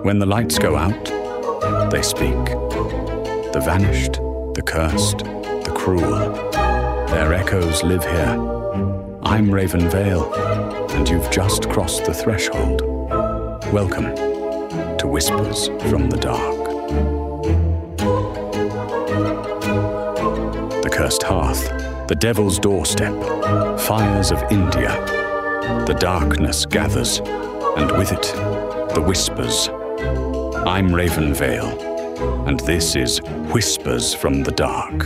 When the lights go out, they speak. The vanished, the cursed, the cruel. Their echoes live here. I'm Raven Vale, and you've just crossed the threshold. Welcome to Whispers from the Dark. The cursed hearth, the devil's doorstep, fires of India. The darkness gathers, and with it, the whispers. I'm Raven Vale, and this is Whispers from the Dark.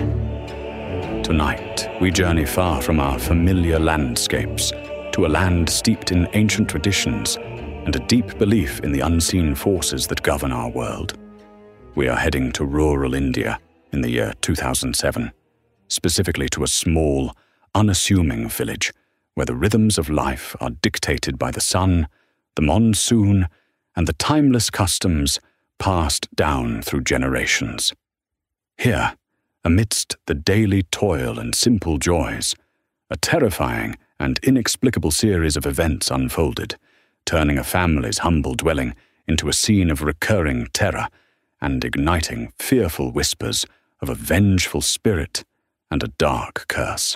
Tonight, we journey far from our familiar landscapes to a land steeped in ancient traditions and a deep belief in the unseen forces that govern our world. We are heading to rural India in the year 2007, specifically to a small, unassuming village where the rhythms of life are dictated by the sun, the monsoon, and the timeless customs passed down through generations. Here, amidst the daily toil and simple joys, a terrifying and inexplicable series of events unfolded, turning a family's humble dwelling into a scene of recurring terror and igniting fearful whispers of a vengeful spirit and a dark curse.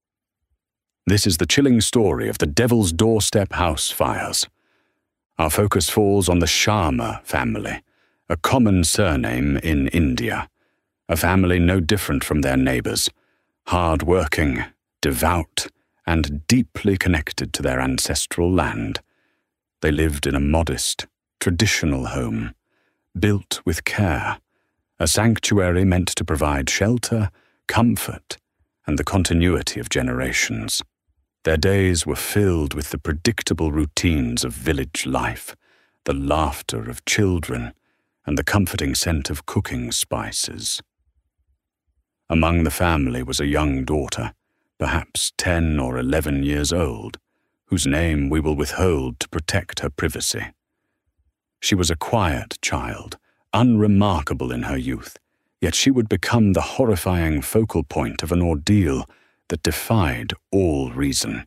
This is the chilling story of the Devil's Doorstep house fires. Our focus falls on the Sharma family, a common surname in India, a family no different from their neighbors, hard-working, devout, and deeply connected to their ancestral land. They lived in a modest, traditional home, built with care, a sanctuary meant to provide shelter, comfort, and the continuity of generations. Their days were filled with the predictable routines of village life, the laughter of children, and the comforting scent of cooking spices. Among the family was a young daughter, perhaps 10 or 11 years old, whose name we will withhold to protect her privacy. She was a quiet child, unremarkable in her youth, yet she would become the horrifying focal point of an ordeal that defied all reason.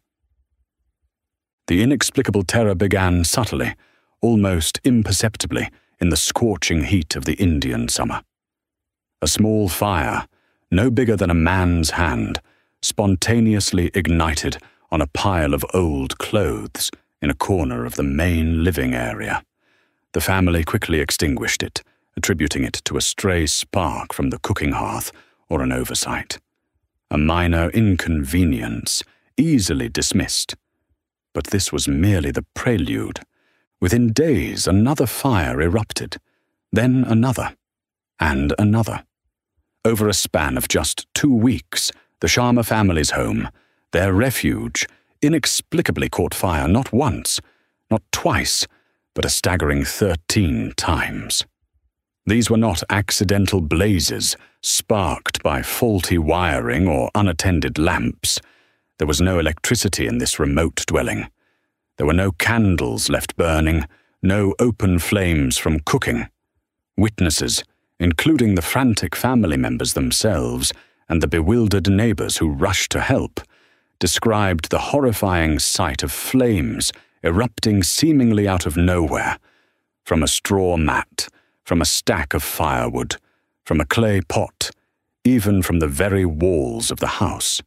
The inexplicable terror began subtly, almost imperceptibly, in the scorching heat of the Indian summer. A small fire, no bigger than a man's hand, spontaneously ignited on a pile of old clothes in a corner of the main living area. The family quickly extinguished it, attributing it to a stray spark from the cooking hearth or an oversight. A minor inconvenience, easily dismissed. But this was merely the prelude. Within days, another fire erupted, then another, and another. Over a span of just 2 weeks, the Sharma family's home, their refuge, inexplicably caught fire not once, not twice, but a staggering 13 times. These were not accidental blazes sparked by faulty wiring or unattended lamps. There was no electricity in this remote dwelling. There were no candles left burning, no open flames from cooking. Witnesses, including the frantic family members themselves and the bewildered neighbors who rushed to help, described the horrifying sight of flames erupting seemingly out of nowhere, from a straw mat, from a stack of firewood, from a clay pot, even from the very walls of the house.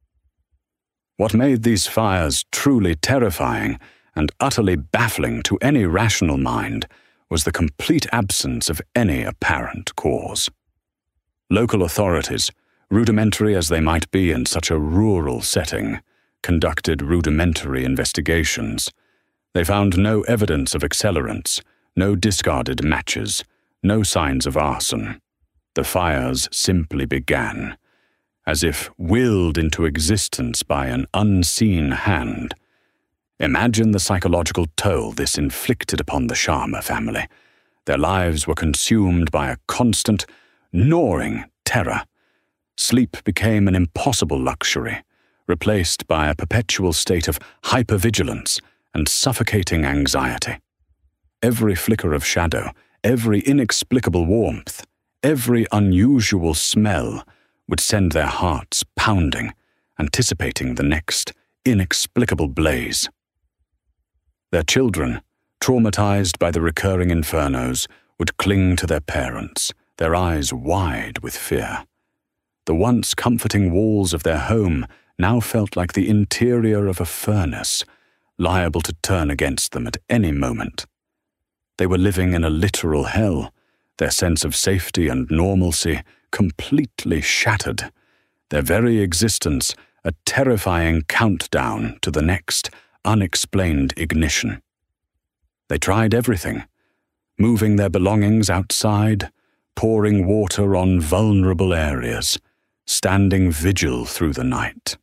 What made these fires truly terrifying and utterly baffling to any rational mind was the complete absence of any apparent cause. Local authorities, rudimentary as they might be in such a rural setting, conducted rudimentary investigations. They found no evidence of accelerants, no discarded matches, no signs of arson. The fires simply began, as if willed into existence by an unseen hand. Imagine the psychological toll this inflicted upon the Sharma family. Their lives were consumed by a constant, gnawing terror. Sleep became an impossible luxury, replaced by a perpetual state of hypervigilance and suffocating anxiety. Every flicker of shadow, every inexplicable warmth, every unusual smell would send their hearts pounding, anticipating the next inexplicable blaze. Their children, traumatized by the recurring infernos, would cling to their parents, their eyes wide with fear. The once comforting walls of their home now felt like the interior of a furnace, liable to turn against them at any moment. They were living in a literal hell, their sense of safety and normalcy completely shattered, their very existence a terrifying countdown to the next unexplained ignition. They tried everything, moving their belongings outside, pouring water on vulnerable areas, standing vigil through the night.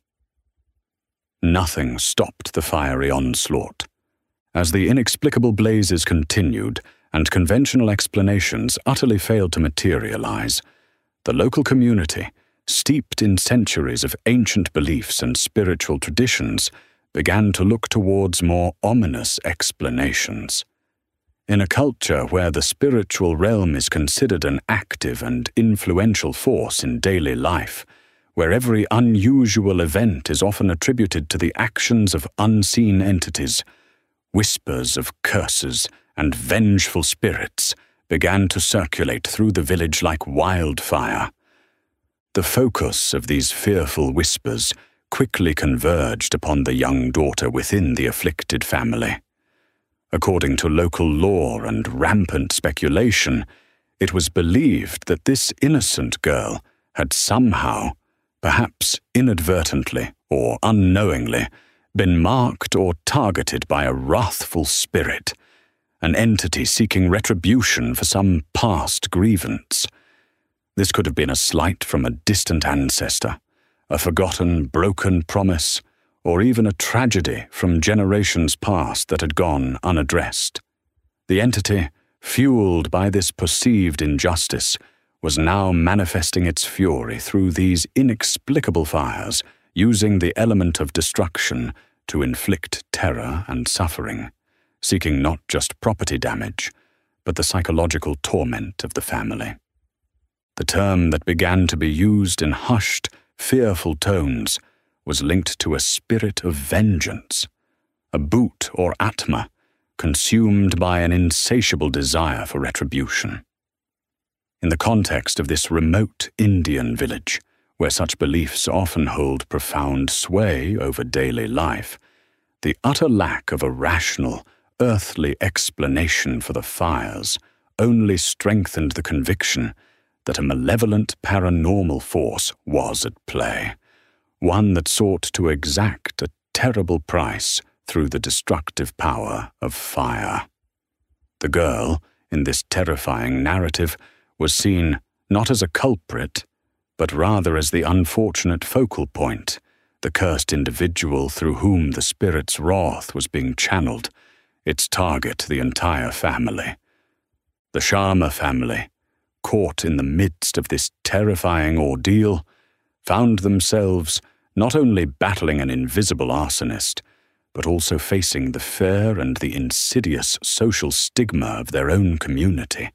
Nothing stopped the fiery onslaught. As the inexplicable blazes continued and conventional explanations utterly failed to materialize, the local community, steeped in centuries of ancient beliefs and spiritual traditions, began to look towards more ominous explanations. In a culture where the spiritual realm is considered an active and influential force in daily life, where every unusual event is often attributed to the actions of unseen entities, whispers of curses and vengeful spirits began to circulate through the village like wildfire. The focus of these fearful whispers quickly converged upon the young daughter within the afflicted family. According to local lore and rampant speculation, it was believed that this innocent girl had somehow, perhaps inadvertently or unknowingly, been marked or targeted by a wrathful spirit, an entity seeking retribution for some past grievance. This could have been a slight from a distant ancestor, a forgotten, broken promise, or even a tragedy from generations past that had gone unaddressed. The entity, fueled by this perceived injustice, was now manifesting its fury through these inexplicable fires, using the element of destruction to inflict terror and suffering, seeking not just property damage, but the psychological torment of the family. The term that began to be used in hushed, fearful tones was linked to a spirit of vengeance, a bhut or atma, consumed by an insatiable desire for retribution. In the context of this remote Indian village, where such beliefs often hold profound sway over daily life, the utter lack of a rational, earthly explanation for the fires only strengthened the conviction that a malevolent paranormal force was at play, one that sought to exact a terrible price through the destructive power of fire. The girl, in this terrifying narrative, was seen not as a culprit, but rather as the unfortunate focal point, the cursed individual through whom the spirit's wrath was being channeled, its target the entire family. The Sharma family, caught in the midst of this terrifying ordeal, found themselves not only battling an invisible arsonist, but also facing the fear and the insidious social stigma of their own community.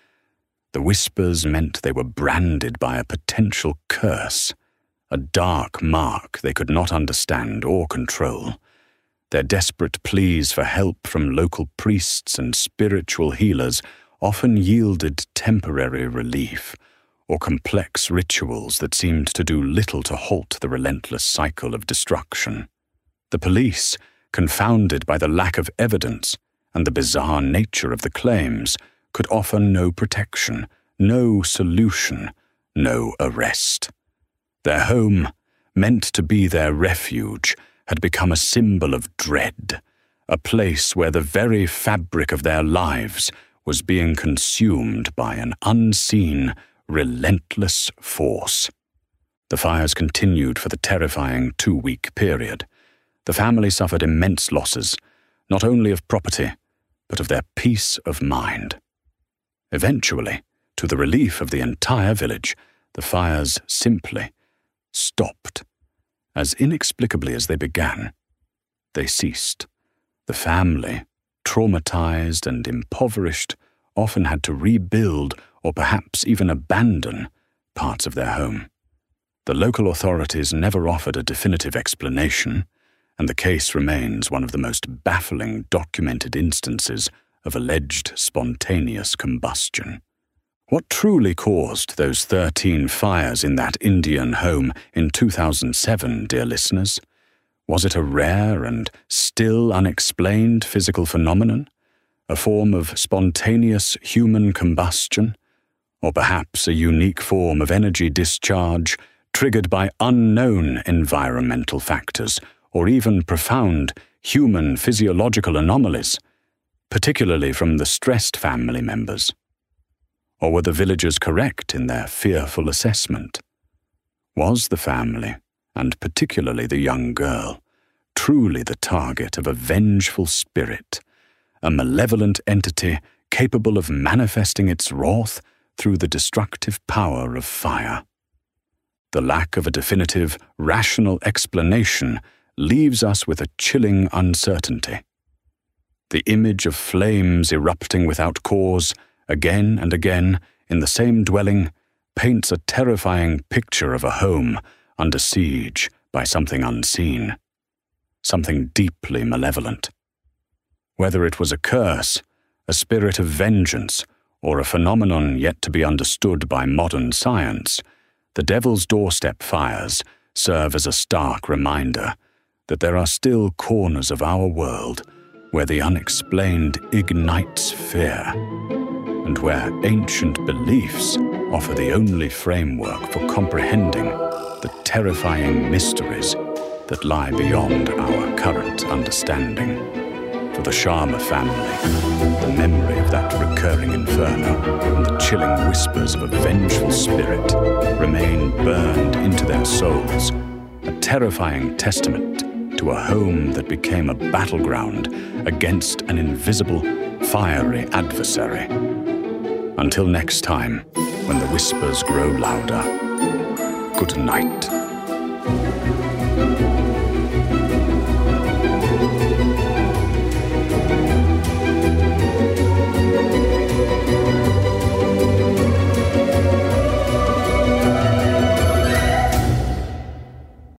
The whispers meant they were branded by a potential curse, a dark mark they could not understand or control. Their desperate pleas for help from local priests and spiritual healers often yielded temporary relief, or complex rituals that seemed to do little to halt the relentless cycle of destruction. The police, confounded by the lack of evidence and the bizarre nature of the claims, could offer no protection, no solution, no arrest. Their home, meant to be their refuge, had become a symbol of dread, a place where the very fabric of their lives was being consumed by an unseen, relentless force. The fires continued for the terrifying 2-week period. The family suffered immense losses, not only of property, but of their peace of mind. Eventually, to the relief of the entire village, the fires simply stopped. As inexplicably as they began, they ceased. The family, traumatized and impoverished, often had to rebuild or perhaps even abandon parts of their home. The local authorities never offered a definitive explanation, and the case remains one of the most baffling documented instances of alleged spontaneous combustion. What truly caused those 13 fires in that Indian home in 2007, dear listeners? Was it a rare and still unexplained physical phenomenon? A form of spontaneous human combustion? Or perhaps a unique form of energy discharge triggered by unknown environmental factors, or even profound human physiological anomalies, particularly from the stressed family members? Or were the villagers correct in their fearful assessment? Was the family, and particularly the young girl, truly the target of a vengeful spirit, a malevolent entity capable of manifesting its wrath through the destructive power of fire? The lack of a definitive, rational explanation leaves us with a chilling uncertainty. The image of flames erupting without cause, again and again, in the same dwelling, paints a terrifying picture of a home under siege by something unseen, something deeply malevolent. Whether it was a curse, a spirit of vengeance, or a phenomenon yet to be understood by modern science, the Devil's Doorstep fires serve as a stark reminder that there are still corners of our world where the unexplained ignites fear, and where ancient beliefs offer the only framework for comprehending the terrifying mysteries that lie beyond our current understanding. For the Sharma family, the memory of that recurring inferno and the chilling whispers of a vengeful spirit remain burned into their souls, a terrifying testament to a home that became a battleground against an invisible, fiery adversary. Until next time, when the whispers grow louder, good night.